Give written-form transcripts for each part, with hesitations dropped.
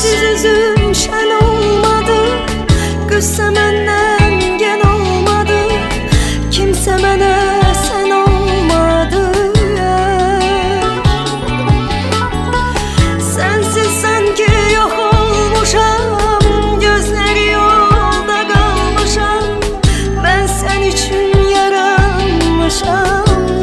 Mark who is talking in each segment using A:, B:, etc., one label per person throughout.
A: Sensiz üzüm şen olmadı, qüssəm məndən gen olmadı, kimsə mənə sən olmadı. Sensiz sanki yox olmuşam, gözləri yolda qalmışam, mən sən üçün yaranmışam.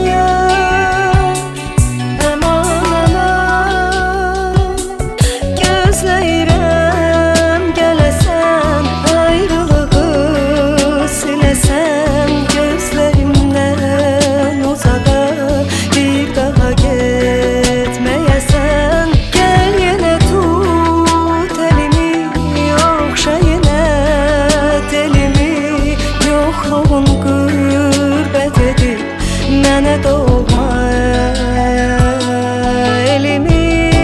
A: Mənə doğma elimi.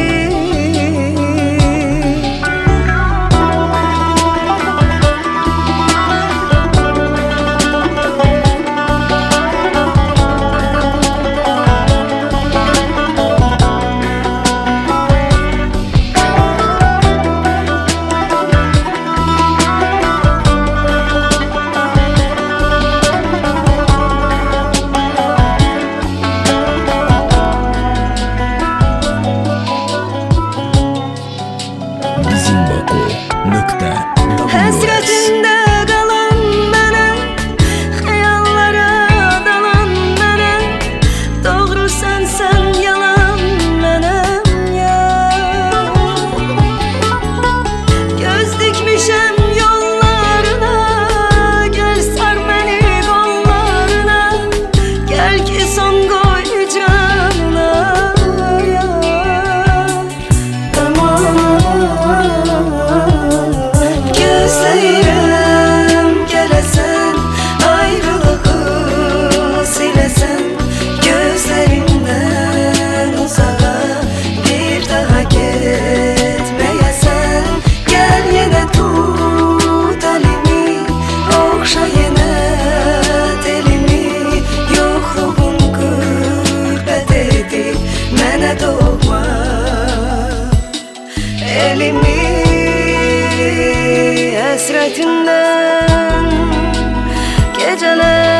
A: Həsrətində qalan mənə, xəyallara dalan mənə, doğru sənsən, yalan mənəm ya. Göz dikmişəm yollarına, gəl sar məni qollarına, gəl ki son qoy canına ya. Gözləyirəm gələsən, ayrılığı siləsən, gözlərimdən uzağa bir daha getməyəsən. Gəl yenə tut əlimi, oxşa yenə telimi, yoxluğun qürbət edib mənə doğma elimi. Həsrətindən gecələr